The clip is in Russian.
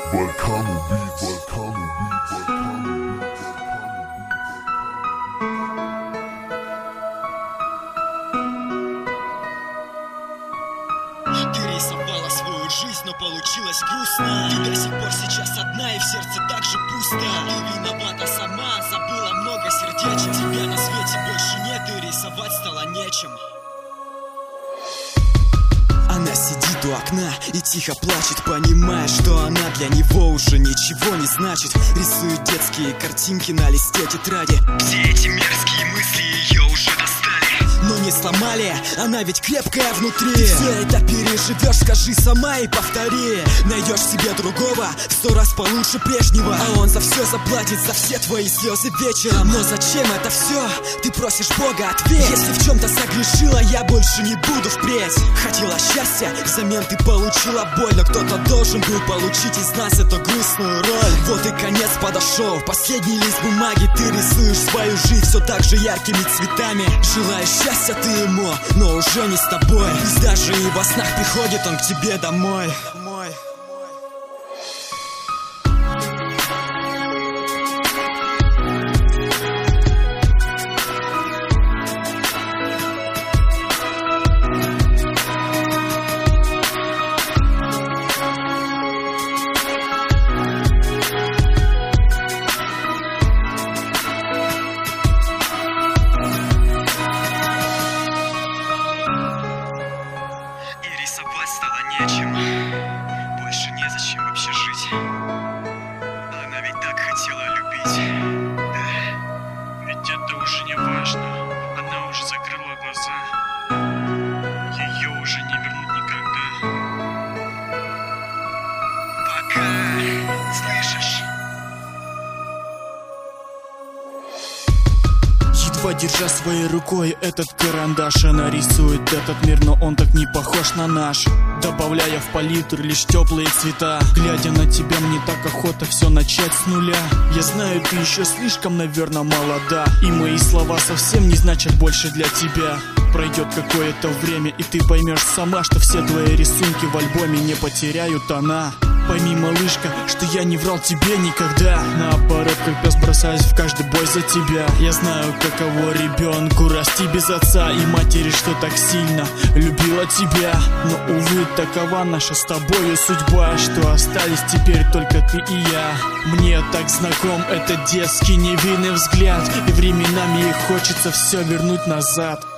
Ты рисовала свою жизнь, но получилось грустно. Ты до сих пор сейчас одна, и в сердце так же пусто. Ты виновата сама, забыла много сердечек. Тебя на свете больше нет, и рисовать стало нечем. Она сидит у окна и тихо плачет, понимая, что она для него уже ничего не значит. Рисует детские картинки на листе тетради. Все эти мерзкие мысли ее уже достали, но не сломали, она ведь крепкая внутри. Ты все это переживешь, скажи сама и повтори. Найдешь себе другого в 100 раз получше прежнего, а он за все заплатит, за все твои слезы вечером. Но зачем это все? Ты просишь Бога, ответь. Если в чем-то согрешила, я больше не буду впредь. Хотела счастья, взамен ты получила боль. Но кто-то должен был получить из нас эту грустную роль. Вот и конец подошел, последний лист бумаги. Ты рисуешь свою жизнь все так же яркими цветами. Желаешь счастья ты ему, но уже не с тобой. Пусть даже и во снах приходит он к тебе домой. Рисовать стало нечем, больше незачем вообще жить. Она ведь так хотела любить. Да, ведь это уже не важно. Она уже закрыла глаза. Ее уже не вернут никогда. Пока, слышишь? Едва держа своей рукой этот карандаш, она рисует этот мир, но он так не похож на наш. Добавляя в палитру лишь теплые цвета. Глядя на тебя, мне так охота все начать с нуля. Я знаю, ты еще слишком, наверное, молода, и мои слова совсем не значат больше для тебя. Пройдет какое-то время, и ты поймешь сама, что все твои рисунки в альбоме не потеряют тона. Пойми, малышка, что я не врал тебе никогда. Наоборот, как пес бросаюсь в каждый бой за тебя. Я знаю, каково ребенку расти без отца и матери, что так сильно любила тебя. Но, увы, такова наша с тобою судьба, что остались теперь только ты и я. Мне так знаком этот детский невинный взгляд, и временами ей хочется все вернуть назад.